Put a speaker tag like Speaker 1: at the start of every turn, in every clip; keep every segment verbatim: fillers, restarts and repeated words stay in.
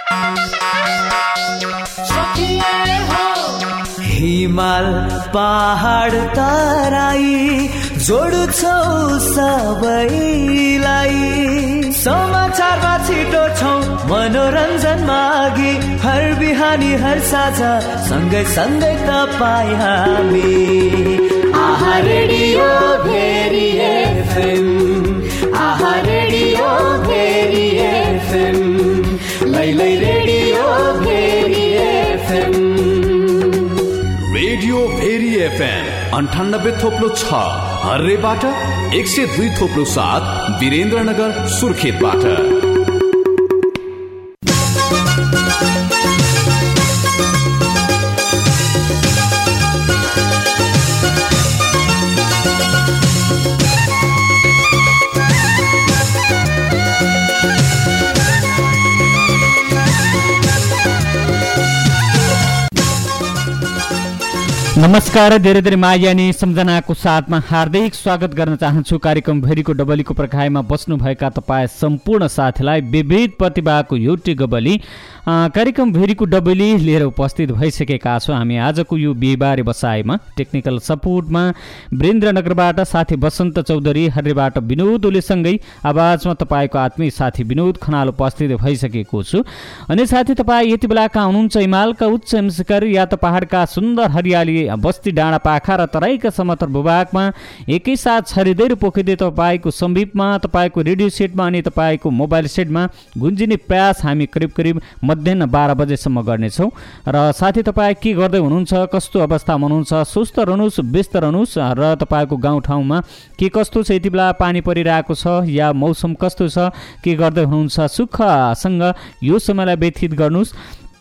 Speaker 1: हिमाल पहाड तराई जोड्छौ सबैलाई समाचारमा छिटो छौ मनोरञ्जनमा अघि हर बिहानी हर साझा सँगै सँगै तपाईँ हामी Aha radio Bheri FM Aha radio Bheri FM लै लै radio Bheri FM
Speaker 2: radio Bheri FM अन्ठानब्बे थोप्लो छ हर्रेबाट एक सय दुई थोप्लो सात वीरेन्द्रनगर सुर्खेतबाट।
Speaker 3: नमस्कार, धेरै धेरै माया अनि सम्झनाको साथमा हार्दिक स्वागत गर्न चाहन्छु कार्यक्रम भेरीको डबलीको पर्खाइमा बस्नुभएका तपाईँ सम्पूर्ण साथीलाई विविध प्रतिभाको एउटी गबली कार्यक्रम भेरीको डबली लिएर उपस्थित भइसकेका छौँ। हामी आजको यो बिहिबारे बसाइमा टेक्निकल सपोर्टमा वीरेन्द्रनगरबाट साथी बसन्त चौधरी, हर्रेबाट विनोद ओलीसँगै आवाजमा तपाईँको आत्मीय साथी विनोद खनाल उपस्थित भइसकेको छु। अनि साथी तपाईँ यति बेलाका हुनुहुन्छ हिमालका उच्च शिखर या त पहाडका सुन्दर हरियाली बस्ती डाँडा पाखा र तराईका समतल भूभागमा एकैसाथ छरिँदै र पोखिँदै तपाईँको समीपमा तपाईँको रेडियो सेटमा अनि तपाईँको मोबाइल सेटमा गुन्जिने प्रयास हामी करिब करिब मध्याह बाह्र बजेसम्म गर्नेछौँ। र साथी तपाईँ के गर्दै हुनुहुन्छ, कस्तो अवस्थामा हुनुहुन्छ, सुस्त रहनुहोस्, व्यस्त रहनुहोस् र तपाईँको गाउँठाउँमा के कस्तो छ, यति बेला पानी परिरहेको छ या मौसम कस्तो छ, के गर्दै हुनुहुन्छ, सुखसँग यो समयलाई व्यतीत गर्नुहोस्।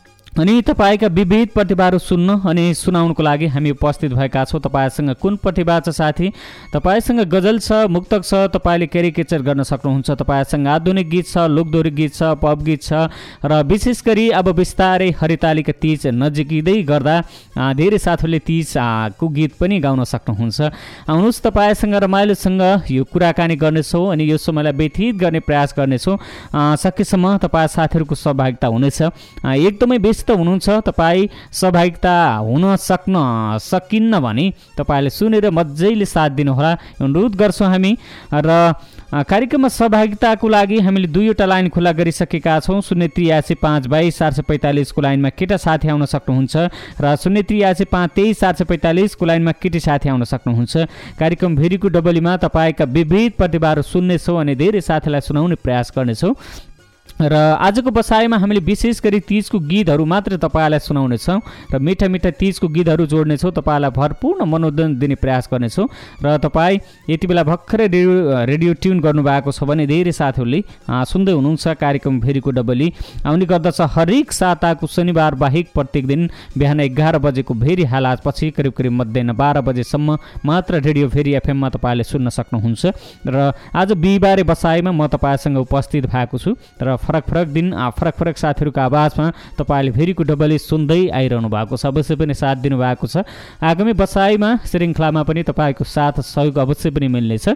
Speaker 3: अनि तपाईँका विविध प्रतिभाहरू सुन्न अनि सुनाउनको लागि हामी उपस्थित भएका छौँ। तपाईँसँग कुन प्रतिभा छ साथी, तपाईँसँग गजल छ, मुक्तक छ, तपाईँले क्यारिकेचर गर्न सक्नुहुन्छ, तपाईँसँग आधुनिक गीत छ, लोकदोहोरी गीत छ, पप गीत छ र विशेष गरी अब बिस्तारै हरितालिका तीज नजिकिँदै गर्दा धेरै साथीहरूले तीजको गीत पनि गाउन सक्नुहुन्छ। आउनुहोस्, तपाईँसँग रमाइलोसँग यो कुराकानी गर्नेछौँ अनि यो समयलाई व्यतीत गर्ने प्रयास गर्नेछौँ। सकेसम्म तपाईँ साथीहरूको सहभागिता हुनेछ। एकदमै व्यस्त हुनुहुन्छ, तपाईँ सहभागिता हुन सक्न सकिन्न भने तपाईँले सुनेर मजाले साथ दिनुहोला अनुरोध गर्छौँ हामी। र कार्यक्रममा सहभागिताको लागि हामीले दुईवटा लाइन खुला गरिसकेका छौँ। शून्य त्रियासी पाँच बाइस चार सय पैँतालिसको लाइनमा केटा साथी आउन सक्नुहुन्छ र शून्य त्रियासी पाँच तेइस चार सय पैँतालिसको लाइनमा केटी साथी आउन सक्नुहुन्छ। कार्यक्रम भेरीको डबलीमा तपाईँका विविध प्रतिभाहरू सुन्नेछौँ अनि धेरै साथीलाई सुनाउने प्रयास गर्नेछौँ। र आजको बसाइमा हामीले विशेष गरी तीजको गीतहरू मात्र तपाईँलाई सुनाउनेछौँ र मिठा मिठा तीजको गीतहरू जोड्नेछौँ, तपाईँलाई भरपूर्ण मनोरञ्जन दिने प्रयास गर्नेछौँ। र तपाईँ यति बेला भर्खरै रेडियो रेडियो ट्युन गर्नुभएको छ भने धेरै साथीहरूले सुन्दै हुनुहुन्छ कार्यक्रम भेरीको डबली आउने गर्दछ हरेक साताको शनिबार बाहेक प्रत्येक दिन बिहान एघार बजेको भेरी हालतपछि करिब करिब मध्याह बाह्र बजेसम्म मात्र रेडियो भेरी एफएममा तपाईँले सुन्न सक्नुहुन्छ। र आज बिहिबारे बसाइमा म तपाईँसँग उपस्थित भएको छु र फरक फरक दिन फरक फरक साथीहरूको आवाजमा तपाईँले भेरीको डबली सुन्दै आइरहनु भएको छ, अवश्य पनि साथ दिनुभएको छ। आगामी बसाइमा श्रृङ्खलामा पनि तपाईँको साथ सहयोग अवश्य पनि मिल्नेछ।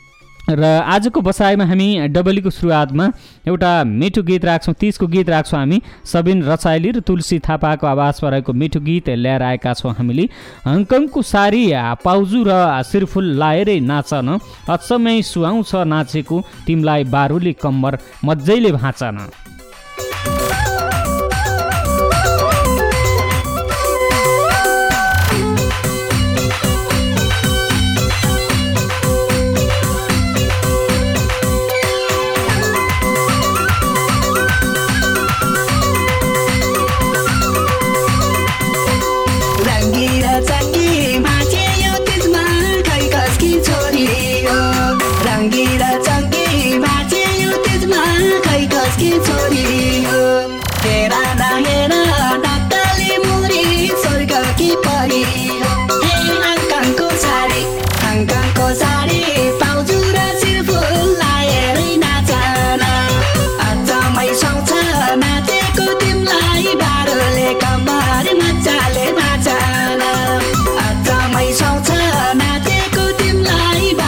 Speaker 3: र आजको बसाइमा हामी डबलीको सुरुवातमा एउटा मिठो गीत राख्छौँ, तीजको गीत राख्छौँ हामी। सबिन रसाइली र तुलसी थापाको आवाजमा रहेको मिठो गीत ल्याएर आएका छौँ हामीले। हङकङको सारी पाउजु र सिरफुल लाएरै नाचन, अचम्मै सुहाउँछ नाचेको तिमीलाई बारुली कम्मर मजाले भाँचन।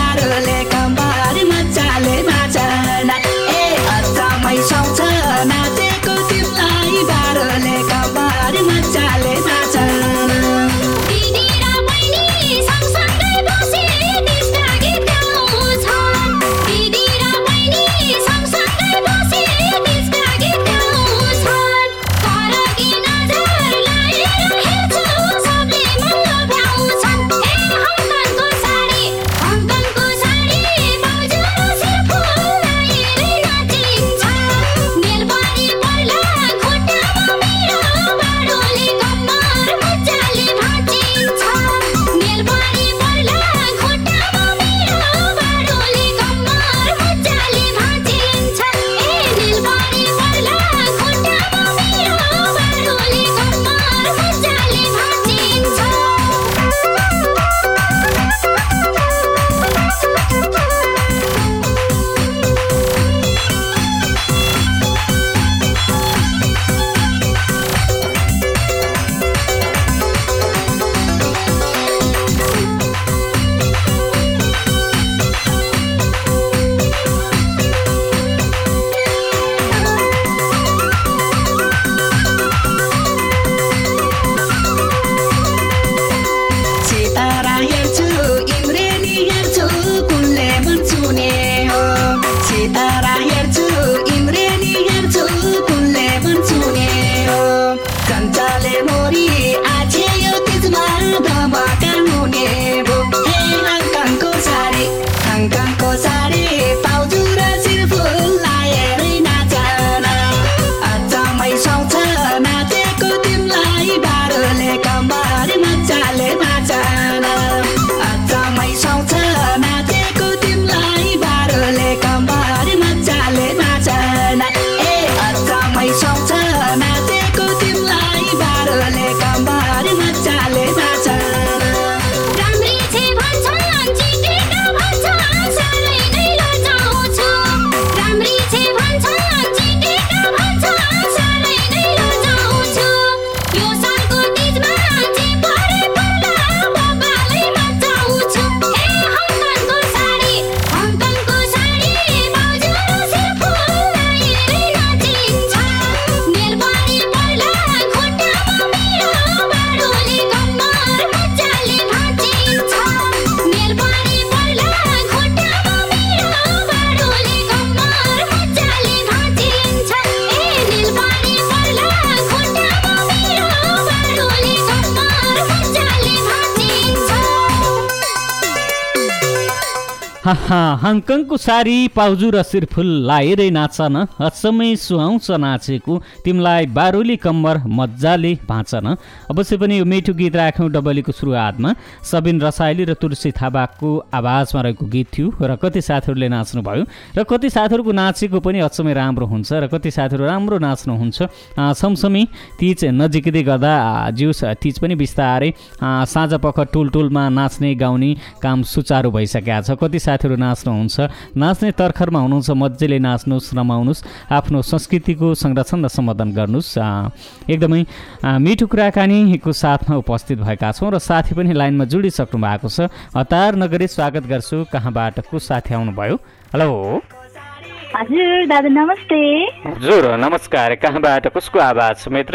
Speaker 4: Not
Speaker 3: हङकङको सारी पाउजु र शिरफुल लाएरै नाचन अचम्मै सुहाउँछ नाचेको तिमीलाई बारुली कम्मर मजाले भाँचन। अवश्य पनि यो मिठो गीत राख्यौँ डबलीको सुरुवातमा। सबिन रसाइली र तुलसी थापाको आवाजमा रहेको गीत थियो र कति साथीहरूले नाच्नुभयो र कति साथीहरूको नाचेको पनि अचम्मै राम्रो हुन्छ र कति साथीहरू राम्रो नाच्नुहुन्छ। समसमी तिज नजिकै गर्दा जिउस तिज पनि बिस्तारै साँझ पख टुलटुलमा नाच्ने गाउने काम सुचारू भइसकेको छ। कति साथीहरू नाच्नुहुन्छ, नाच्ने तर्खरमा हुनुहुन्छ, मजाले नाच्नुहोस्, रमाउनुहोस्, आफ्नो संस्कृतिको संरक्षण र सम्वर्धन गर्नुहोस्। एकदमै मिठो कुराकानीको साथमा उपस्थित भएका छौँ र साथी पनि लाइनमा जोडिसक्नु भएको छ। हतार नगरी स्वागत गर्छु। कहाँबाट को साथी आउनुभयो? हेलो
Speaker 4: हजुर दादा नमस्ते।
Speaker 3: हजुर नमस्कार। कहाँबाट कसको आवाज छ मित्र?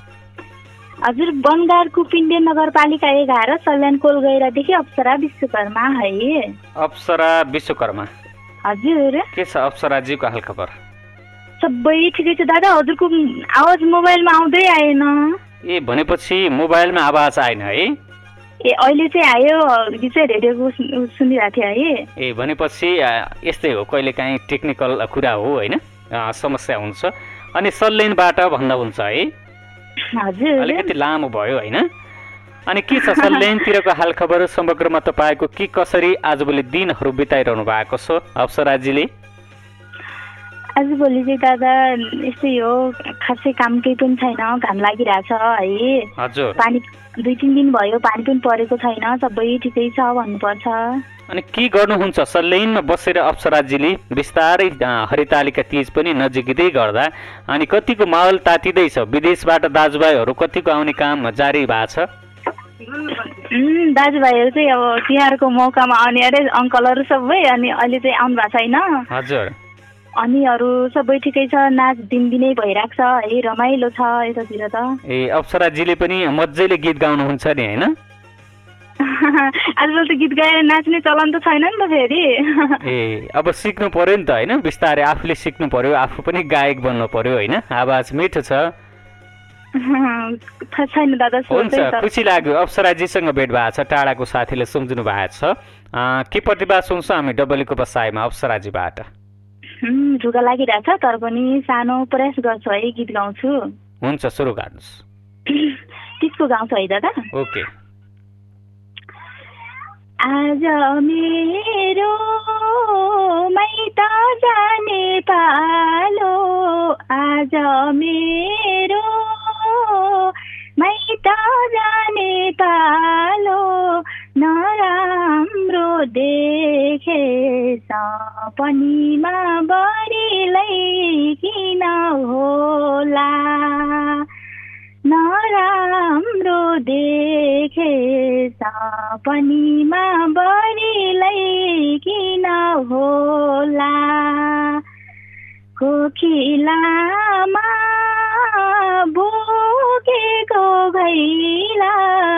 Speaker 4: हजुर बनगारको पिण्डे नगरपालिका एघार सल्यान कोलगैरादेखि अप्सरा विश्वकर्मा है।
Speaker 3: अप्सरा विश्वकर्मा
Speaker 4: हजुर
Speaker 3: के छ अप्सराजीको हालखबर?
Speaker 4: सबै ठिकै छ दादा। हजुरको आवाज मोबाइलमा आउँदै आएन।
Speaker 3: ए भनेपछि मोबाइलमा आवाज आएन है?
Speaker 4: ए अहिले चाहिँ आयो, अघि चाहिँ रेडियोको सुनिरहेको थिएँ है।
Speaker 3: ए भनेपछि यस्तै हो, कहिलेकाहीँ टेक्निकल कुरा हो होइन, समस्या हुन्छ। अनि सल्यानबाट भन्नुहुन्छ है?
Speaker 4: हजुर
Speaker 3: अलिकति लामो भयो होइन। अनि के छ सल्यानतिरको हालखबर? समग्रमा तपाईँको के कसरी आजभोलि दिनहरू बिताइरहनु भएको छ अप्सराजीले?
Speaker 4: आजभोलि चाहिँ दादा यस्तै हो, खासै काम केही पनि छैन, घाम लागिरहेछ है।
Speaker 3: हजुर
Speaker 4: पानी दुई तिन दिन भयो पानी पनि परेको छैन, सबै ठिकै छ भन्नुपर्छ।
Speaker 3: अनि के गर्नुहुन्छ सल्यानमा बसेर अप्सराजीले? बिस्तारै हरितालिका तिज पनि नजिकै गर्दा अनि कतिको माहौल तातिँदैछ? विदेशबाट दाजुभाइहरू कतिको आउने काम जारी भएको छ?
Speaker 4: दाजुभाइहरू चाहिँ अब तिहारको मौकामा आउने अरे अङ्कलहरू सबै, अनि अहिले चाहिँ आउनु भएको छैन।
Speaker 3: हजुर
Speaker 4: अनि अरू सबै ठिकै छ, नाच दिनदिनै भइरहेको छ है, रमाइलो छ यतातिर त।
Speaker 3: ए अप्सराजीले पनि मजाले गीत गाउनुहुन्छ नि होइन?
Speaker 4: आजकल त गीत गाएर नाच्ने चलन त छैन नि त फेरि।
Speaker 3: ए अब सिक्नु पर्यो नि त होइन, बिस्तारै आफूले सिक्नु पर्यो, आफू पनि गायक बन्नु पर्यो होइन। आवाज मिठो छ।
Speaker 4: छैन दादा।
Speaker 3: हुन्छ, खुसी लाग्यो अप्सराजीसँग भेट भएको छ। टाढाको साथीले सम्झिनु भएको छ। के प्रतिभा सुन्छौँ हामी डबलीको बसाइमा अप्सराजीबाट?
Speaker 4: ढुका लागिरहेछ तर पनि सानो प्रयास गर्छु है, गीत गाउँछु।
Speaker 3: हुन्छ सुरु गर्नुहोस्।
Speaker 4: त्यसको गाउँछु है दादा।
Speaker 3: ओके।
Speaker 4: आज मेरो माइत जाने पालो, आज मेरो माइत जाने पालो, नराम्रो देखे सपनीमा बढीलाई किन होला, नराम्रो देखे सपनीमा बढीलाई किन होला, कोखिलामा बोकेको घैला,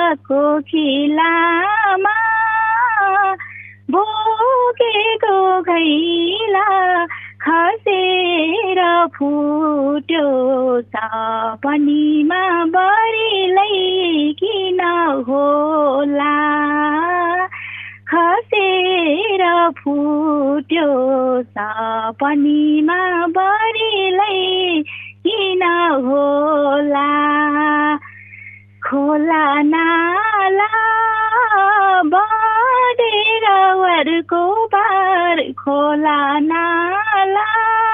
Speaker 4: कोखिलामा बोकेको घैला, खसेर फुट्यो सपनीमा बढीलाई किन होला, खसेर फुट्यो सपनीमा बढीलाई किन होला, खोला नाला बढेर वरको पार, खोला नाला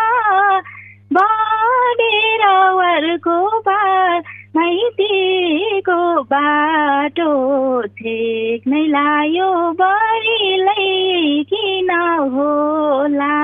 Speaker 4: बढेर वरको पार, माइतीको बाटो छेक्नै लायो बढीलाई किन होला,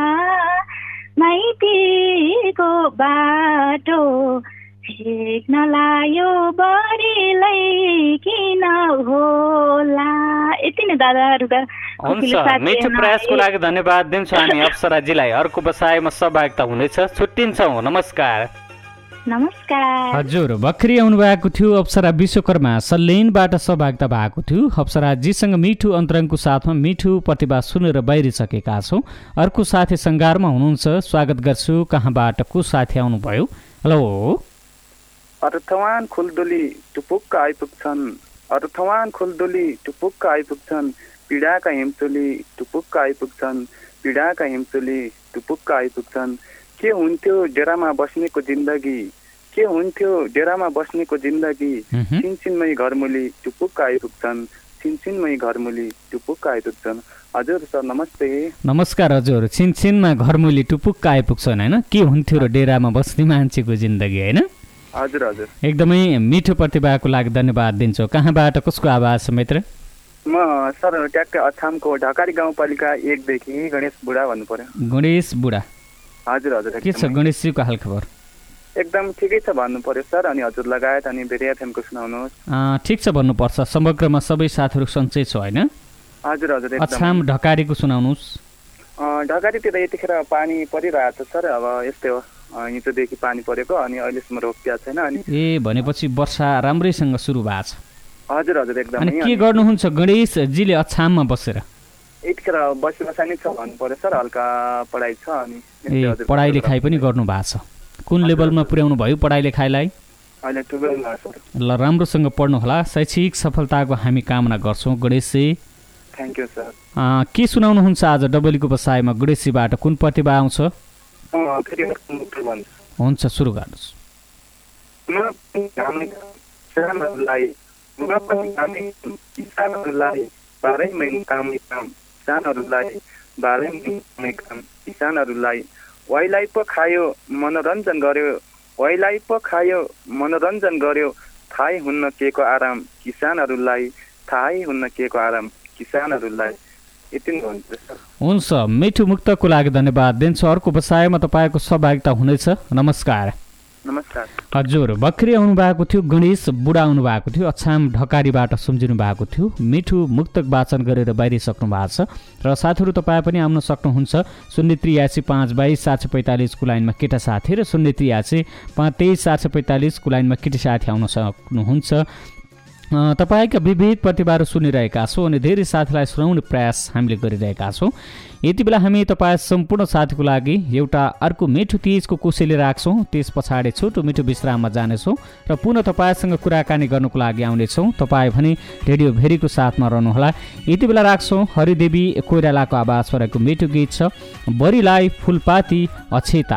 Speaker 4: माइतीको बाटो छेक्न लायो बढीलाई किन होला। यति नै दादाहरू त।
Speaker 3: हुन्छ, मिठो प्रयासको लागि धन्यवाद दिन्छौँ हामी अप्सराजीलाई। अर्को बसाइमा सहभागिता हुनेछ, छुट्टिन्छौँ। नमस्कार।
Speaker 4: नमस्कार।
Speaker 3: हजुर भर्खरै आउनु भएको थियो अप्सरा विश्वकर्मा, सल्यानबाट सहभागिता भएको थियो। अप्सराजीसँग मिठो अन्तरङको साथमा मिठो प्रतिभा सुनेर बाहिरिसकेका छौँ। अर्को साथी सङ्घारमा हुनुहुन्छ, स्वागत गर्छु। कहाँबाट को साथी आउनुभयो? हेलो।
Speaker 5: अर्थवान खुलदुली टुपुक्क आइपुग्छन्, अर्थवान खुलदुली टुपुक्क आइपुग्छन्, पीडाका हिमचोली टुपुक्क आइपुग्छन् पीडाका हिमचोली टुपुक्क आइपुग्छन् के हुन्थ्यो डेरामा बस्नेको जिन्दगी के हुन्थ्यो डेरामा बस्नेको जिन्दगी छिनछिनमै घरमुली टुपुक्क आइपुग्छन् छिनछिनमै घरमुली टुपुक्क आइपुग्छन्। हजुर सर नमस्ते।
Speaker 3: नमस्कार हजुर। छिनछिनमा घरमुली टुपुक्क आइपुग्छन् होइन, के हुन्थ्यो र डेरामा बस्ने मान्छेको जिन्दगी होइन।
Speaker 5: हजुर हजुर
Speaker 3: एकदमै मिठो प्रतिभाको लागि धन्यवाद दिन्छु। कहाँबाट कसको आवाज छ मित्र?
Speaker 5: म सर ट्याक्कै अछामको ढकारी गाउँपालिका एकदेखि गणेश बुढा भन्नु पर्यो।
Speaker 3: गणेश बुढा।
Speaker 5: हजुर हजुर।
Speaker 3: के छ गणेशजीको हालखबर?
Speaker 5: एकदम ठिकै छ भन्नु पर्यो सर। अनि हजुर लगायत अनि भेरी एफएमको सुनाउनुहोस्।
Speaker 3: ठिक छ भन्नुपर्छ, समग्रमा सबै साथहरू सन्चै छ होइन?
Speaker 5: हजुर हजुर।
Speaker 3: अछाम ढकारीको सुनाउनुहोस्।
Speaker 5: ढकारीतिर यतिखेर पानी परिरहेको छ सर। अब यस्तै हो, हिजोदेखि पानी परेको अनि अहिलेसम्म रोकिया छैन। अनि
Speaker 3: ए भनेपछि वर्षा राम्रैसँग सुरु भएको छ।
Speaker 5: हजुर हजुर एकदम।
Speaker 3: अनि के गर्नुहुन्छ गणेशजीले अछाममा बसेर?
Speaker 5: यतिखेर बसी बसानी छ भन्नु पर्यो सर, हल्का पढाइ छ। अनि
Speaker 3: ए पढाइ लेखाइ पनि गर्नु भएको छ। कुन लेभलमा पुर्याउनु भयो पढाइ लेखाइलाई?
Speaker 5: अहिले टुवेल्भमा सर।
Speaker 3: ल राम्रोसँग पढ्नु होला, शैक्षिक सफलताको हामी कामना गर्छौँ गणेशजी।
Speaker 5: Thank you sir.
Speaker 3: के सुनाउनुहुन्छ आज डबलीको बसाइमा गणेशजीबाट? कुन प्रतिभा आउँछ? हुन्छ सुरु गर्नुहोस्।
Speaker 5: किसानहरूलाई वाइलाई पो खायो मनोरञ्जन गर्यो वाइलाई पो खायो मनोरञ्जन गर्यो थाहै हुन्न के को आराम किसानहरूलाई थाहै हुन्न के को आराम किसानहरूलाई।
Speaker 3: हुन्छ मिठो मुक्तको लागि धन्यवाद दिन्छु। अर्को बसाइमा तपाईँको सहभागिता हुनेछ। नमस्कार।
Speaker 5: नमस्कार
Speaker 3: हजुर। भर्खरै आउनु भएको थियो गणेश बुढा आउनु भएको थियो, अछाम ढकारीबाट सम्झिनु भएको थियो। मिठो मुक्तक वाचन गरेर बाहिरिसक्नु भएको छ र साथीहरू तपाईँ पनि आउन सक्नुहुन्छ। शून्य त्रियासी पाँच बाइस सात सय पैँतालिसको लाइनमा केटा साथी र शून्य त्रियासी पाँच तेइस सात सय पैँतालिसको लाइनमा केटी साथी आउन सक्नुहुन्छ। तपाईँका विविध प्रतिभाहरू सुनिरहेका छौँ अनि धेरै साथीलाई सुनाउने प्रयास हामीले गरिरहेका छौँ। यति बेला हामी तपाईँ सम्पूर्ण साथीको लागि एउटा अर्को मिठो तिजको कोसेली राख्छौँ। त्यस पछाडि छोटो मिठो विश्राममा जानेछौँ र पुनः तपाईँसँग कुराकानी गर्नुको लागि आउनेछौँ। तपाईँ भने रेडियो भेरीको साथमा रहनुहोला। यति बेला राख्छौँ हरिदेवी कोइरालाको आवाज परेको मिठो गीत छ बरीलाई फुलपाती अछेता।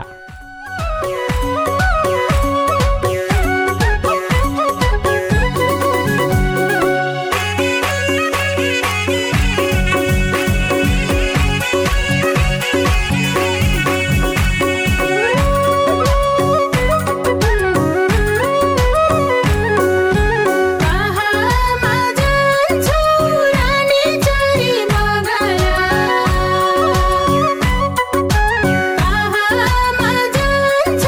Speaker 6: Aha,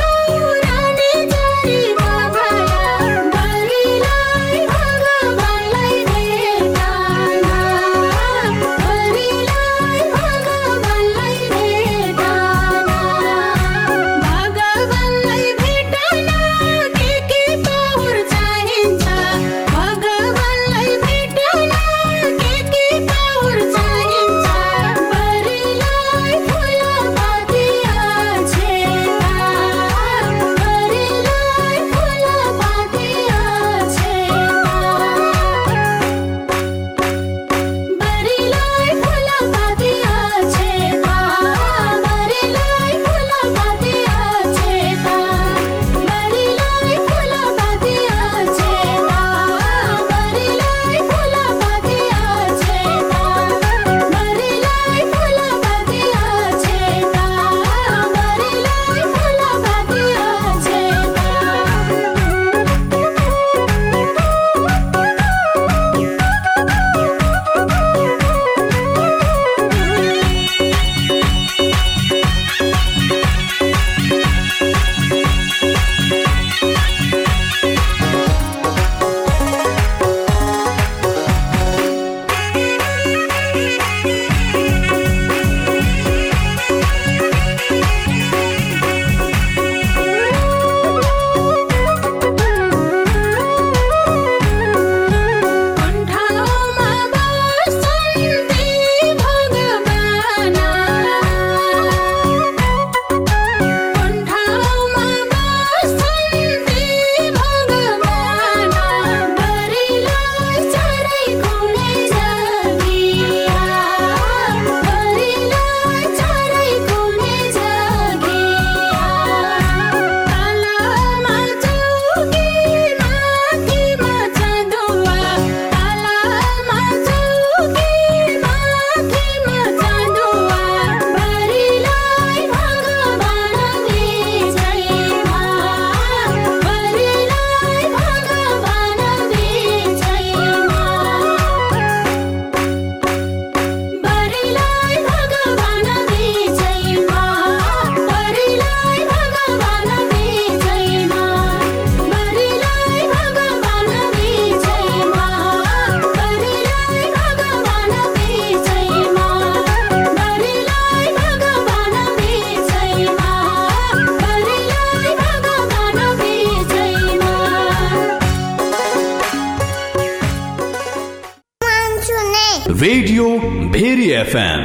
Speaker 2: radio Bheri FM.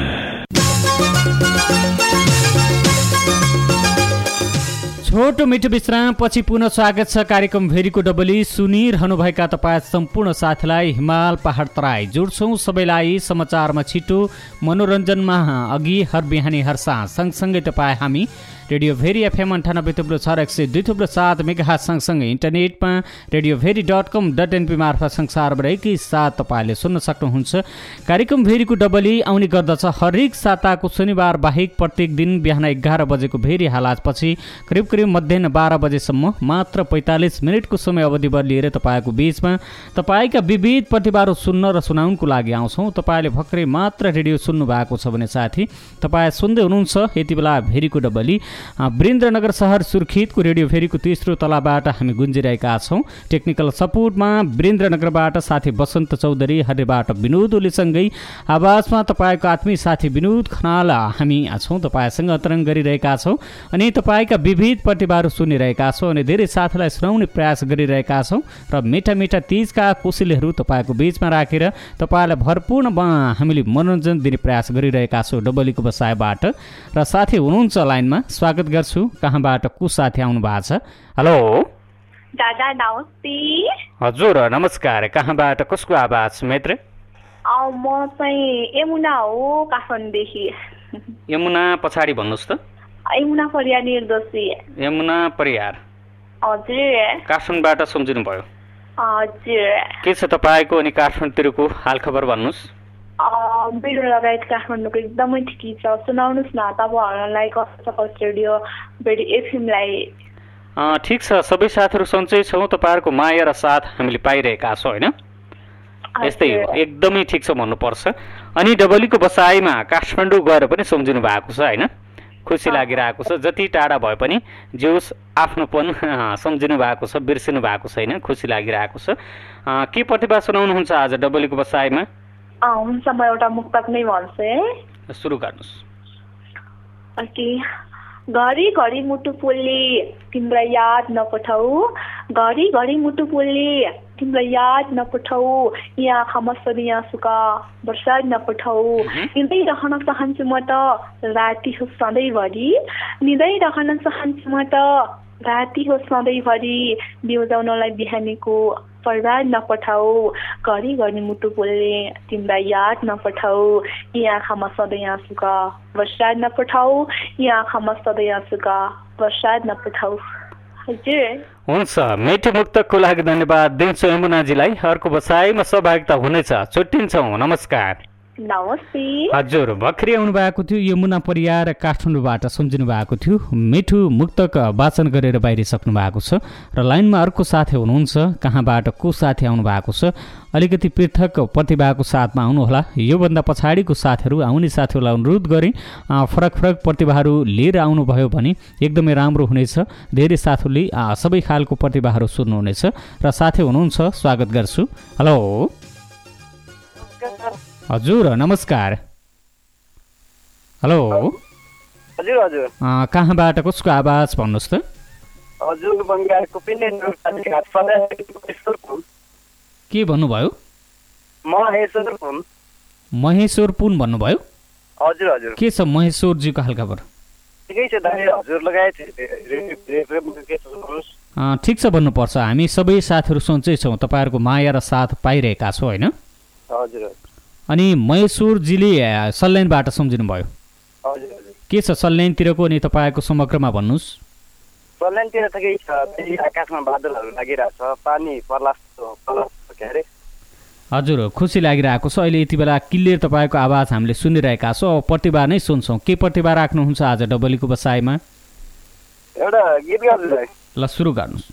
Speaker 3: छोटो मिठो विश्राम पछि पुनः स्वागत छ कार्यक्रम भेरीको डबली। सुनिरहनुभएका तपाईँ सम्पूर्ण साथीलाई हिमाल पहाड तराई जोड्छौँ सबैलाई समाचारमा छिटो मनोरञ्जनमा अघि हर बिहानी हर साँझ सँगसँगै तपाईँ हामी रेडियो भेरी एफएम अन्ठानब्बे थुप्रो छ एक सय दुई थुप्रो सात मेगाहर्ज सँगसँगै इन्टरनेटमा radio Bheri dot com dot NP मार्फत संसारभर एकै साथ तपाईँले सुन्न सक्नुहुन्छ। कार्यक्रम भेरीको डबली आउने गर्दछ हरेक साताको शनिबार बाहेक प्रत्येक दिन बिहान एघार बजेको भेरी हालाजपछि करिब करिब मध्याह बाह्र बजेसम्म मात्र पैँतालिस मिनटको समय अवधिभर लिएर तपाईँको बिचमा तपाईँका विविध प्रतिभाहरू सुन्न र सुनाउनको लागि आउँछौँ। तपाईँले भर्खरै मात्र रेडियो सुन्नु भएको छ भने साथी तपाईँ सुन्दै हुनुहुन्छ यति बेला भेरीको डबली। वीरेन्द्रनगर सहर सुर्खेतको रेडियो भेरीको तेस्रो तलाबाट हामी गुन्जिरहेका छौँ। टेक्निकल सपोर्टमा वीरेन्द्रनगरबाट साथी बसन्त चौधरी, हरेबाट विनोद ओलीसँगै आवाजमा तपाईँको आत्मीय साथी विनोद खनाल हामी छौँ। तपाईँसँग अन्तरङ्ग गरिरहेका छौँ अनि तपाईँका विविध प्रतिभाहरू सुनिरहेका छौँ अनि धेरै साथीलाई सुनाउने प्रयास गरिरहेका छौँ र मिठा मिठा तिजका कोसेलीहरू तपाईँको बिचमा राखेर तपाईँलाई भरपूर्ण हामीले मनोरञ्जन दिने प्रयास गरिरहेका छौँ डबलीको बसाइबाट। र साथी हुनुहुन्छ लाइनमा, स्वागत गर्छु। कहाँबाट को साथी आउनु भएको छ? हेलो
Speaker 4: दादा नमस्ते।
Speaker 3: हजुर नमस्कार। कहाँबाट कसको आवाज मित्र?
Speaker 4: म चाहिँ यमुना हो, काठमाडौँदेखि।
Speaker 3: यमुना पछाडि भन्नुहोस् त।
Speaker 4: यमुना परियार निर्दोषी।
Speaker 3: यमुना परियार,
Speaker 4: हजुर।
Speaker 3: काठमाडौँबाट सम्झिनु भयो?
Speaker 4: हजुर। के
Speaker 3: छ तपाईँको अनि काठमाडौँतिरको हालखबर भन्नुहोस्?
Speaker 4: मेरो लगायत काठमाडौँको एकदमै ठिकै छ। सुनाउनुहोस् न तपाईँहरूलाई कस्तो छ रेडियो भेरी एफएमलाई?
Speaker 3: ठिक छ, सबै साथीहरू सन्चै छौँ। तपाईँहरूको माया र साथ हामीले पाइरहेका छौँ होइन? यस्तै हो, एकदमै ठिक छ भन्नुपर्छ। अनि डबलीको बसाइमा काठमाडौँ गएर पनि सम्झिनु भएको छ होइन? खुसी लागिरहेको छ। जति टाढा भए पनि जोस् आफ्नोपन सम्झिनु भएको छ, बिर्सिनु भएको छैन। खुसी लागिरहेको छ। के प्रतिभा सुनाउनुहुन्छ आज डबलीको बसाइमा?
Speaker 4: हुन्छ, म एउटा मुक्तक नै भन्छु है।
Speaker 3: सुरु गर्नुहोस्।
Speaker 4: ओके। घरि घरि मुटु पोल्ने तिमीलाई याद नपठाऊ, घरि घरि मुटु पोल्ने तिमीलाई याद नपठाऊ, यहाँ आँखामा सधैँ आँसुका बर्सात नपठाऊ। निँदै रहन चाहन्छु म त राति हो सधैँभरि, निँदै रहन चाहन्छु म त राति हो सधैँभरि, बिउजाउनलाई बिहानीको पर्वाद नपठाऊ, घरि घरि मुटु पोल्ने तिमीलाई याद नपठाऊ, यी आँखामा सधैँ आँसुका बर्सात नपठाऊ, यी आँखामा सधैँ आँसुका बर्सात नपठाऊ। हजुर
Speaker 3: हुन्छ, मिठो मुक्तकको लागि धन्यवाद दिन्छु यमुनाजीलाई। अर्को बसाइमा सहभागिता हुनेछ, छुट्टिन्छौँ। नमस्कार।
Speaker 4: नमस्ते।
Speaker 3: हजुर भर्खरै आउनु भएको थियो यमुना परियार काठमाडौँबाट सम्झिनु भएको थियो। मिठो मुक्तक वाचन गरेर बाहिरिसक्नु भएको छ र लाइनमा अर्को साथी हुनुहुन्छ। कहाँबाट को साथी आउनु भएको छ? अलिकति पृथक प्रतिभाको साथमा आउनुहोला। योभन्दा पछाडिको साथीहरू आउने साथीहरूलाई अनुरोध गरेँ फरक फरक प्रतिभाहरू लिएर आउनुभयो भने एकदमै राम्रो हुनेछ। धेरै साथीहरूले सबै खालको प्रतिभाहरू सुन्नुहुनेछ र साथी हुनुहुन्छ, स्वागत गर्छु। हेलो हजुर नमस्कार। हेलो
Speaker 6: हजुर हजुर
Speaker 3: कहाँबाट कसको आवाज भन्नुहोस् त?
Speaker 6: हजुर बङ्गालको
Speaker 3: के भन्नुभयो?
Speaker 6: महेश्वर पुन।
Speaker 3: महेश्वर पुन भन्नुभयो?
Speaker 6: हजुर हजुर।
Speaker 3: के छ महेश्वरजीको हालखबर?
Speaker 6: ठिकै छ दाइ, हजुर लगायत
Speaker 3: ठिक छ भन्नुपर्छ। हामी सबै साथीहरू सन्चै छौँ, तपाईँहरूको माया र साथ पाइरहेका छौँ होइन?
Speaker 6: हजुर।
Speaker 3: अनि महेश्वरजीले सल्यानबाट सम्झिनु भयो?
Speaker 6: हजुर।
Speaker 3: के छ सल्यानतिरको अनि तपाईँको समग्रमा भन्नुहोस्?
Speaker 6: सल्यानतिर त केही छ, आकाशमा बादलहरू लागिरहेछ, पानी पर्ला के अरे।
Speaker 3: हजुर खुसी लागिरहेको छ। अहिले यति बेला क्लियर तपाईँको आवाज हामीले सुनिरहेका छौँ। अब प्रतिभा नै सुन्छौँ। के प्रतिभा राख्नुहुन्छ आज डबलीको बसाइमा?
Speaker 6: एउटा गीत गाउँछु।
Speaker 3: ल सुरु गर्नुहोस्।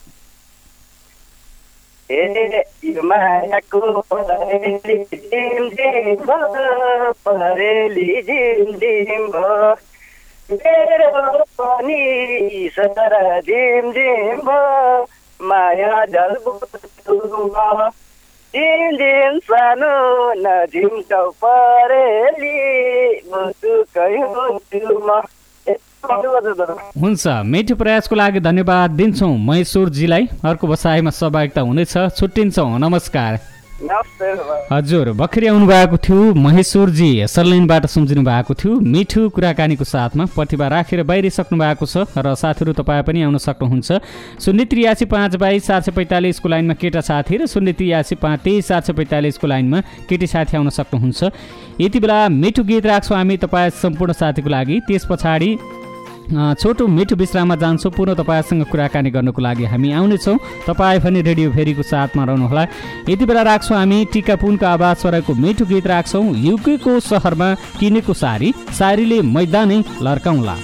Speaker 6: ए यो मायाको परेली जिम जिम परेली जिम जिम मेरो पनि सरा जिम जिम माया जलबुमा जिम जिम सानो नजिमको परेली मुटुकै हुन्छु।
Speaker 3: हुन्छ, मिठो प्रयासको लागि धन्यवाद दिन्छौँ महेश्वरजीलाई। अर्को बसाइमा सहभागिता हुनेछ, छुट्टिन्छौँ। नमस्कार।
Speaker 6: नमस्ते
Speaker 3: हजुर भर्खरै आउनु भएको थियो महेश्वरजी सरलाइनबाट सम्झिनु भएको थियो मिठो कुराकानीको साथमा प्रतिभा राखेर बाहिरिसक्नु भएको छ र साथीहरू तपाईँ पनि आउन सक्नुहुन्छ शून्य त्रियासी पाँच बाइस चार सय पैँतालिसको लाइनमा केटा साथी र शून्य त्रियासी पाँच तेइस चार सय पैँतालिसको लाइनमा केटी साथी आउन सक्नुहुन्छ। यति बेला मिठो गीत राख्छौँ हामी तपाईँ सम्पूर्ण साथीको लागि। त्यस पछाडि छोटो मिठो विश्राममा जान्छौँ। पुनः तपाईँसँग कुराकानी गर्नको लागि हामी आउनेछौँ। तपाईँ पनि रेडियो भेरीको साथमा रहनुहोला। यति बेला राख्छौँ हामी टिका पुनको आवाज स्वरको मिठो गीत राख्छौँ। युकेको सहरमा किनेको सारी सारीले मैदानै लर्काउँला।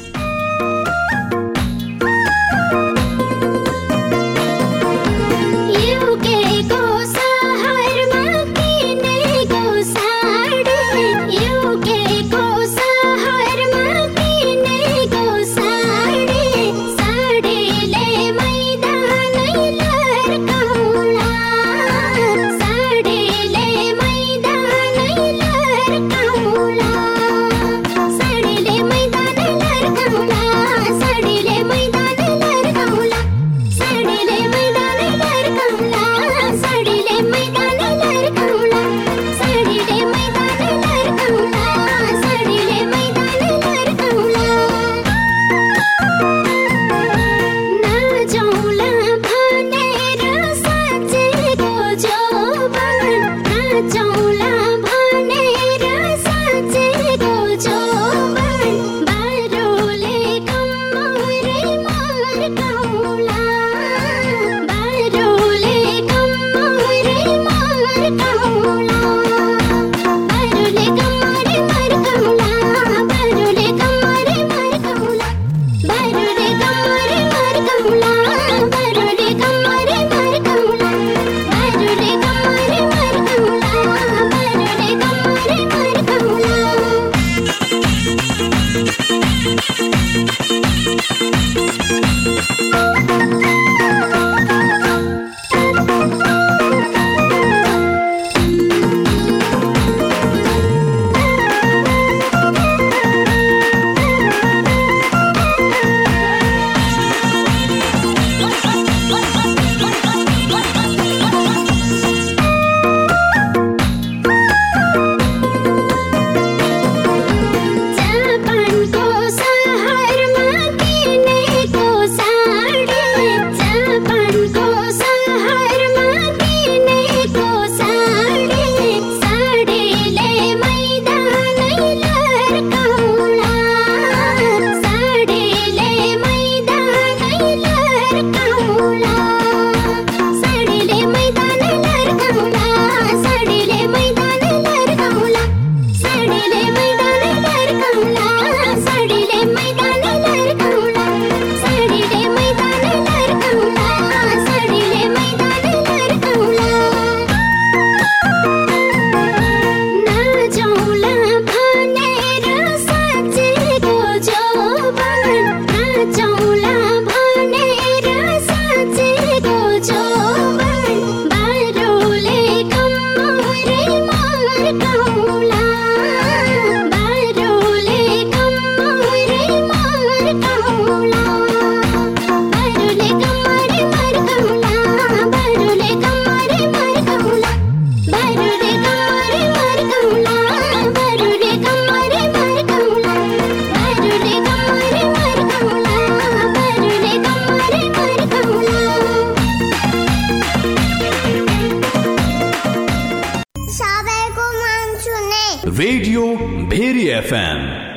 Speaker 2: Radio Bheri FM.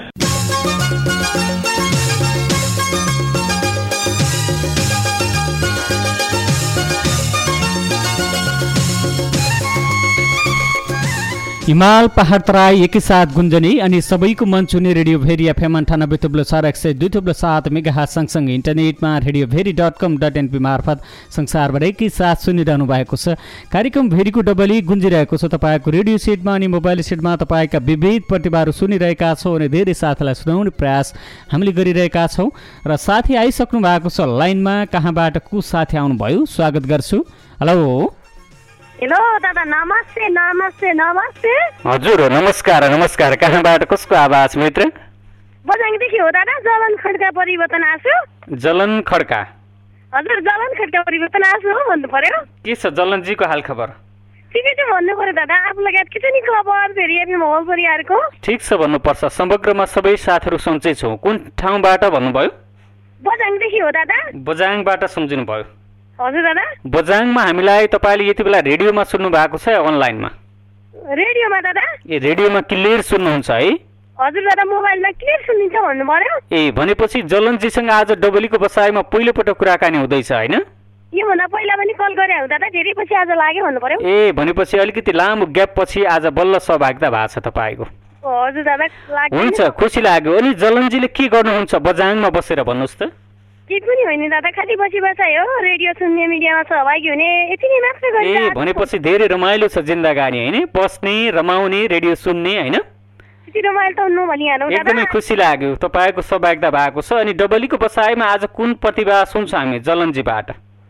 Speaker 3: हिमाल पहाड तराई एकैसाथ गुन्जने अनि सबैको मन छुने रेडियो भेरी एफएम अन्ठानब्बे थुप्लो चार एक सय दुई थुप्लो सात मेगा सँगसँगै इन्टरनेटमा radio Bheri dot com dot NP मार्फत संसारभर एकैसाथ सुनिरहनु भएको छ। कार्यक्रम भेरीको डबली गुन्जिरहेको छ तपाईँको रेडियो सेटमा अनि मोबाइल सेटमा। तपाईँका विविध प्रतिभाहरू सुनिरहेका छौँ अनि धेरै साथीलाई सुनाउने प्रयास हामीले गरिरहेका छौँ र साथी आइसक्नु भएको छ लाइनमा। कहाँबाट को साथी आउनुभयो स्वागत गर्छु। हेलो
Speaker 7: हेलो दादा, नमस्ते नमस्ते नमस्ते।
Speaker 3: हजुर नमस्कार नमस्कार। कहाँबाट कसको आवाज मित्र?
Speaker 7: बजाङदेखि हो दादा। जलन खड्का परिवर्तन आसु।
Speaker 3: जलन खड्का?
Speaker 7: हजुर जलन खड्का परिवर्तन आसु भन्नु पर्यो।
Speaker 3: के छ जलनजीको हाल खबर?
Speaker 7: ठिकै छ भन्नु पर्यो दादा आफूलाई याद के छ नि खबर फेरि एफएम होल परिवारको
Speaker 3: ठिक छ भन्नुपर्छ समग्रमा सबै साथीहरू सन्चै छौँ कुन ठाउँबाट भन्नुभयो
Speaker 7: बजाङदेखि हो दादा
Speaker 3: बजाङबाट सम्झिनु भयो
Speaker 7: हजुर दादा
Speaker 3: बजाङमा हामीलाई तपाईँले यति बेला रेडियोमा सुन्नु भएको छ अनलाइनमा
Speaker 7: रेडियोमा दादा
Speaker 3: ए रेडियोमा क्लियर सुन्नुहुन्छ है
Speaker 7: हजुर दादा मोबाइलमा क्लियर सुनिन्छ भन्नु पर्यो
Speaker 3: ए भनेपछि जलनजीसँग आज डबलीको बसाइमा पहिलोपटक कुराकानी हुँदैछ होइन
Speaker 7: योभन्दा पहिला पनि कल गरे हो दादा धेरै पछि आज लाग्यो भन्नु पर्यो
Speaker 3: ए भनेपछि अलिकति लामो ग्याप पछि आज बल्ल सहभागिता भएको छ तपाईँको
Speaker 7: हजुर दादा लाग्यो
Speaker 3: हुन्छ खुसी लाग्यो अनि जलनजीले के गर्नुहुन्छ बजाङमा बसेर भन्नुहोस् त
Speaker 7: के पनि होइन दादा खाली बसी बसाइ हो रेडियो सुन्ने मिडियामा सहभागी हुने यति नै मात्र
Speaker 3: ए
Speaker 7: गरिरहेको
Speaker 3: भनेपछि धेरै रमाइलो छ जिन्दगानी होइन बस्ने रमाउने रेडियो सुन्ने होइन
Speaker 7: यति रमाइलो त हुनु भनिहालौँ दादा
Speaker 3: एकदमै खुसी लाग्यो तपाईँको सहभागिता भएको छ अनि डबलीको बसाइमा आज कुन प्रतिभा सुन्छौँ हामी जलनजीबाट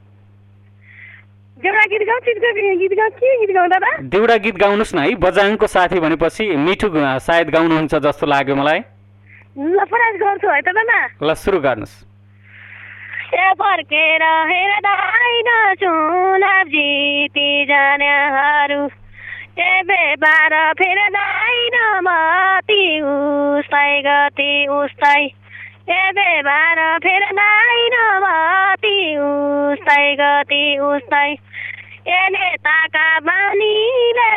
Speaker 7: देउडा गीत गाउँ चितको गीत गाउँ के गीत गाउँ दादा
Speaker 3: देउडा गीत गाउनुहोस् न है बजाङको साथी भनेपछि मिठो सायद गाउनुहुन्छ जस्तो लाग्यो मलाई
Speaker 7: ल प्रयास गर्छु है त दादा
Speaker 3: ल सुरु गर्नुहोस्
Speaker 7: ए फर्केर हेर्दैन चुनाव जिती जानेहरू ए बेबार फेर्दैन मती उस्तै गति उस्तै ए बेबार फेर्दैन मती उस्तै गति उस्तै ए नेताका बानीले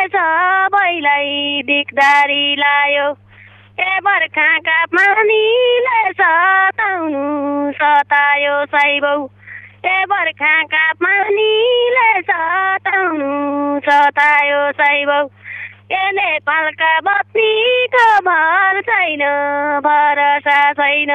Speaker 7: सबैलाई दिकदारी लायो ए बर्खाका पानीले सताउनु सतायो सैबौ ए बर्खाका पानीले सताउनु सतायो सैबौ ए नेपालका बत्तीको भर छैन भरोसा छैन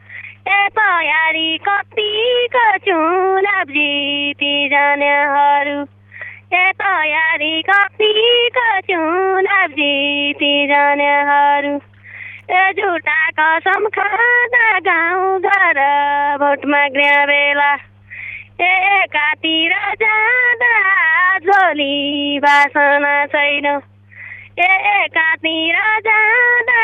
Speaker 7: ए तयारी कतिको चुनाव जिती जानेहरू ए तयारी कतिको चुनाव जिती जानेहरू ए झुटा कसम खाँदा गाउँ घर भोट माग्ने बेला ए एकातिर जाँदा झोली बासना छैन ए एकातिर जाँदा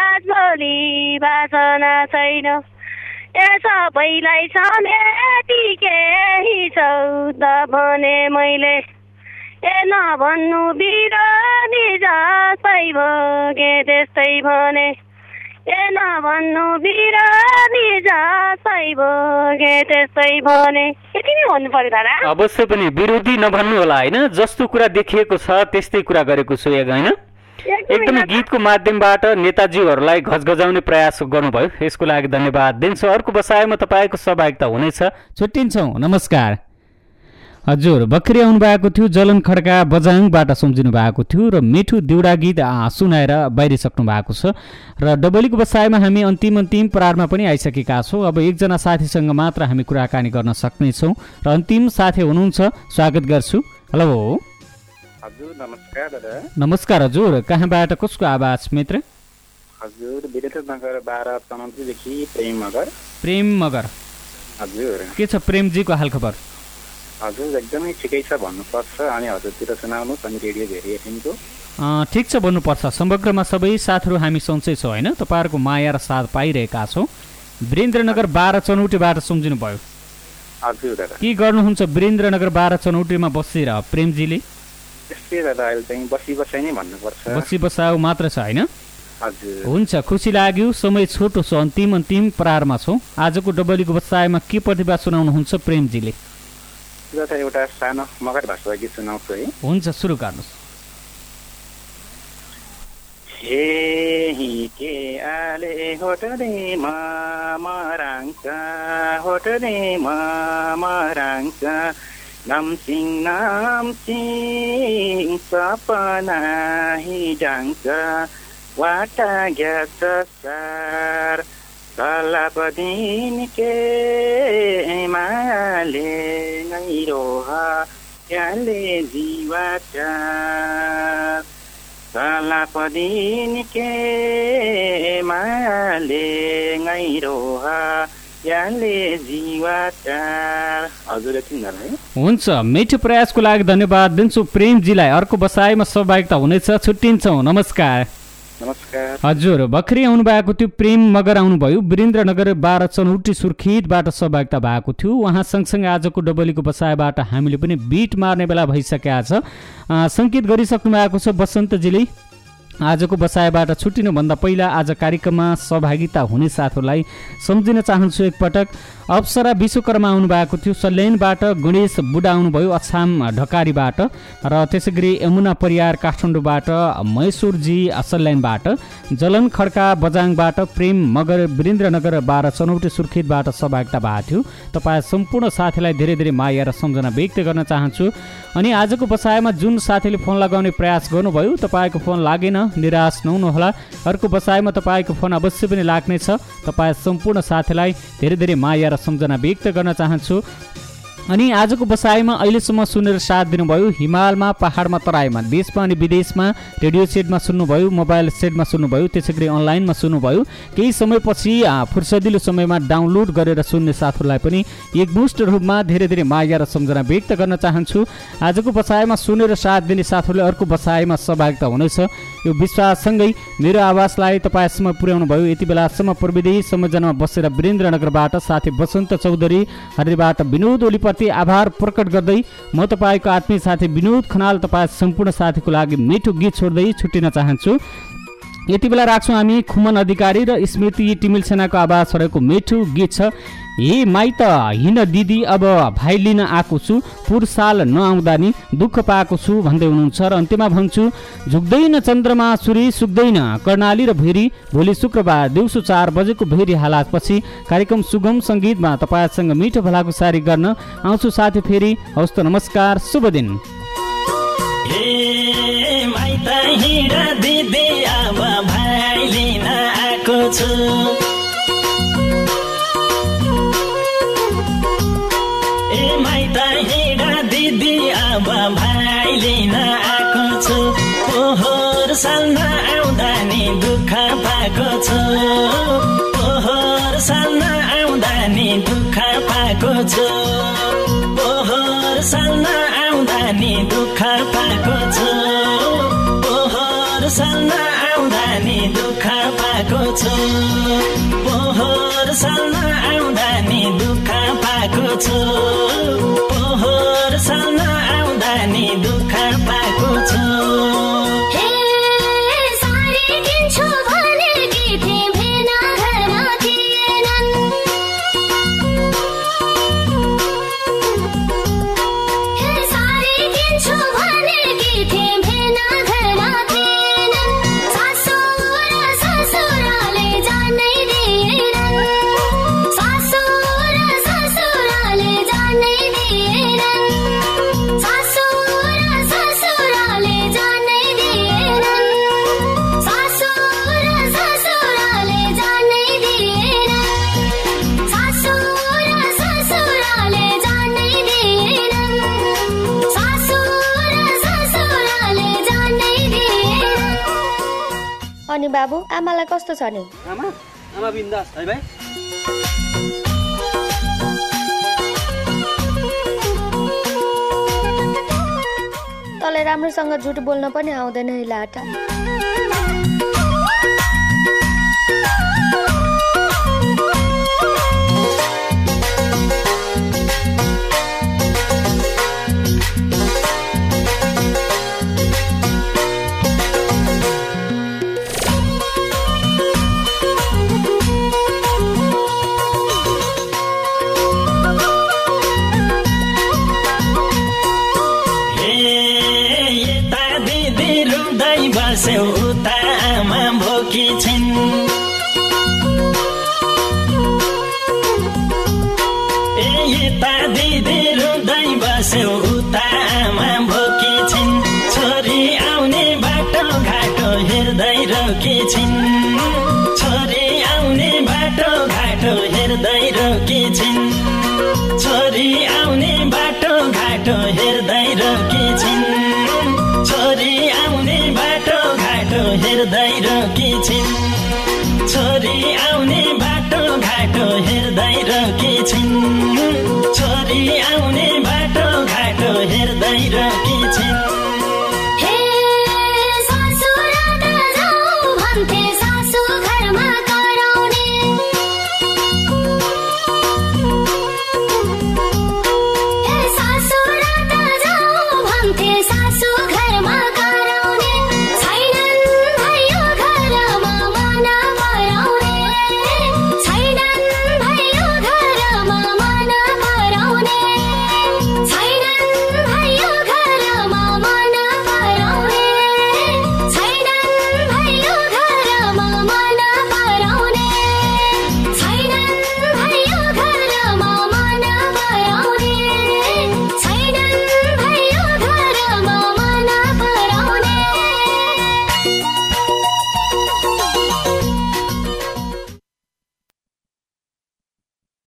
Speaker 7: झोली बासना छैन ए सबैलाई समेटी केही सौद भने मैले ए नभन्नु बिरानी जस्तै भोगे त्यस्तै भने ए नभन्नु बिरानी जस्तै भोगे त्यस्तै भने यति नै भन्नु पर्यो दादा
Speaker 3: अवश्य पनि विरोधी नभन्नु होला होइन जस्तो कुरा देखिएको छ त्यस्तै कुरा गरेको छु होइन एकदमै गीतको माध्यमबाट नेताजीहरूलाई घचघचाउने प्रयास गर्नुभयो यसको लागि धन्यवाद दिन्छु अर्को बसाइमा तपाईँको सहभागिता हुनेछ छुट्टिन्छौँ नमस्कार हजुर भर्खरै आउनु भएको थियो जलन खड्का बजाङबाट सम्झिनु भएको थियो र मिठो देउडा गीत सुनाएर बाहिरिसक्नु भएको छ र डबलीको बसाइमा हामी अन्तिम अन्तिम प्रहारमा पनि आइसकेका छौँ अब एकजना साथीसँग मात्र हामी कुराकानी गर्न सक्नेछौँ र अन्तिम साथी हुनुहुन्छ स्वागत गर्छु हेलो
Speaker 6: हजुर नमस्कार दादा
Speaker 3: नमस्कार हजुर कहाँबाट कसको आवाज मित्र
Speaker 6: हजुर विरेन्द्रनगर बाह्र चनौतीदेखि प्रेम मगर
Speaker 3: प्रेम मगर
Speaker 6: हजुर
Speaker 3: के छ प्रेमजीको हालखबर
Speaker 6: हजुर एकदमै ठिकै छ भन्नुपर्छ अनि हजुरतिर सुनाउनुहोस् अनि रेडियो भेरी एफएमको
Speaker 3: ठिक छ भन्नुपर्छ समग्रमा सबै साथहरू हामी सन्चै छौँ होइन तपाईँहरूको माया र साथ पाइरहेका छौँ वीरेन्द्रनगर बाह्र चनौटीबाट सम्झिनु भयो
Speaker 6: हजुर दादा
Speaker 3: के गर्नुहुन्छ वीरेन्द्रनगर बाह्र चनौटीमा बसेर प्रेमजीले
Speaker 6: त्यस्तै दादा अहिले चाहिँ बसी बसाइ नै भन्नुपर्छ
Speaker 3: बसी बसाउ मात्र छ होइन
Speaker 6: हजुर
Speaker 3: हुन्छ खुसी लाग्यो समय छोटो छ अन्तिम अन्तिम प्रहारमा छौँ आजको डबलीको बसाइमा के प्रतिभा सुनाउनुहुन्छ प्रेमजीले
Speaker 6: दादा एउटा सानो मगर भाषा गीत सुनाउँछु है
Speaker 3: हुन्छ सुरु गर्नुहोस्
Speaker 6: हे के आले होटले मराङ्का होटले मराङ्का नामसिङ नामसिङ सपना हिडाङ्का वाटा ग्यास सार कलापदिन के माले नैरोहा याले जीवाचा कलापदिन के माले नैरोहा याले जीवाचा हजुर यति नै
Speaker 3: हुन्छ मिठो प्रयासको लागि धन्यवाद दिन्छु प्रेमजीलाई अर्को बसाइमा सहभागिता हुनेछ छुट्टिन्छौँ नमस्कार
Speaker 5: नमस्कार।
Speaker 3: हजुर, भर्खरै आउनु भएको थियो प्रेम मगर आउनुभयो, वीरेन्द्रनगर बाह्र चनौटी सुर्खेतबाट सहभागिता भएको थियो। उहाँ सँगसँगै आजको डबलीको बसाइबाट हामीले पनि बिट मार्ने बेला भइसकेको छ। सङ्केत गरिसक्नु भएको छ बसन्तजीले। आजको बसाइबाट छुट्टिनुभन्दा पहिला आज कार्यक्रममा सहभागिता हुने साथीहरूलाई सम्झिन चाहन्छु एकपटक। अप्सरा विश्वकर्मा आउनुभएको थियो सल्यानबाट, गणेश बुढा आउनुभयो अछाम ढकारीबाट, र त्यसै गरी यमुना परियार काठमाडौँबाट, महेश्वरजी सल्यानबाट, जलन खड्का बजाङबाट, प्रेम मगर वीरेन्द्रनगर बाह्र चनौटी सुर्खेतबाट सहभागिता भएको थियो। तपाईँ सम्पूर्ण साथीलाई धेरै धेरै माया र सम्झना व्यक्त गर्न चाहन्छु। अनि आजको बसाइमा जुन साथीले फोन लगाउने प्रयास गर्नुभयो तपाईँको फोन लागेन, निराश नहुनुहोला। अर्को बसाइमा तपाईँको फोन अवश्य पनि लाग्नेछ। तपाईँ सम्पूर्ण साथीलाई धेरै धेरै माया र सम्झना व्यक्त गर्न चाहन्छु। अनि आजको बसाइमा अहिलेसम्म सुनेर साथ दिनुभयो, हिमालमा, पहाडमा, तराईमा, देशमा अनि विदेशमा रेडियो सेटमा सुन्नुभयो, मोबाइल सेटमा सुन्नुभयो, त्यसै गरी अनलाइनमा सुन्नुभयो, केही समयपछि फुर्सदिलो समयमा डाउनलोड गरेर सुन्ने साथीहरूलाई पनि एकमुष्ट रूपमा धेरै धेरै माया र सम्झना व्यक्त गर्न चाहन्छु। आजको बसाइमा सुनेर साथ दिने साथीहरूले अर्को बसाइमा सहभागिता हुनेछ यो विश्वाससँगै मेरो आवाजलाई तपाईँसम्म पुर्याउनु भयो। यति बेलासम्म प्रविधि संयोजनमा बसेर वीरेन्द्रनगरबाट साथी बसन्त चौधरी, हरिबाट विनोद ओलीप्रति आभार प्रकट गर्दै म तपाईँको आत्मीय साथी विनोद खनाल तपाईँ सम्पूर्ण साथीको लागि मिठो गीत छोड्दै छुट्टिन चाहन्छु। यति बेला राख्छौँ हामी खुमन अधिकारी र स्मृति टिमिल सेनाको आवाजहरूको मिठो गीत छ, हे माइत हिँड दिदी अब भाइ लिन आएको छु, पुर साल नआउँदा नि दुःख पाएको छु भन्दै हुनुहुन्छ। र अन्त्यमा भन्छु, झुक्दैन चन्द्रमा सूर्य सुक्दैन कर्णाली र भेरी, भोलि शुक्रबार दिउँसो चार बजेको भेरी हालतपछि कार्यक्रम सुगम सङ्गीतमा तपाईँसँग मिठो भलाकुसारी गर्न आउँछु साथी फेरि। हवस् त, नमस्कार, शुभ दिन।
Speaker 8: ए माइत हिँड दिदी अब भाइ लिन आएको छु, ए माइत हिँड दिदी अब भाइ लिन आएको छु, पोहोर साल नआउँदा नि दुःख पाएको छु, पोहोर साल नआउँदा नि दुःख पाएको छु, पोहोर साल नआउँदा नि दुःख पाएको छु, पोहोर साल नआउँदा नि दुःख पाएको छु, पोहोर साल नआउँदा नि दुःख पाएको छु, पोहोर साल नआउँदा नि दुःख पाएको छु।
Speaker 9: अनि बाबु आमालाई कस्तो छ नि?
Speaker 10: आमा आमा बिन्दास है भाइ।
Speaker 9: तँलाई राम्रोसँग झुट बोल्न पनि आउँदैन है लाटा।
Speaker 8: उता आमा भोकी छिन्, ए यता दिदी रुँदै बस्यो उता आमा भोकी छिन्, छोरी आउने बाटो घाटो हेर्दै रोकी छिन्, छोरी आउने बाटो घाटो हेर्दै रोकी छिन्, छोरी आउने बाटो घाटो हेर्दै रोकी छिन्, छोरी आउने बाटो घाटो हेर्दै रोकी छिन्, छोरी आउने बाटो घाटो हेर्दै रोकी छिन्, छोरी आउने बाटो घाटो हेर्दै रोकी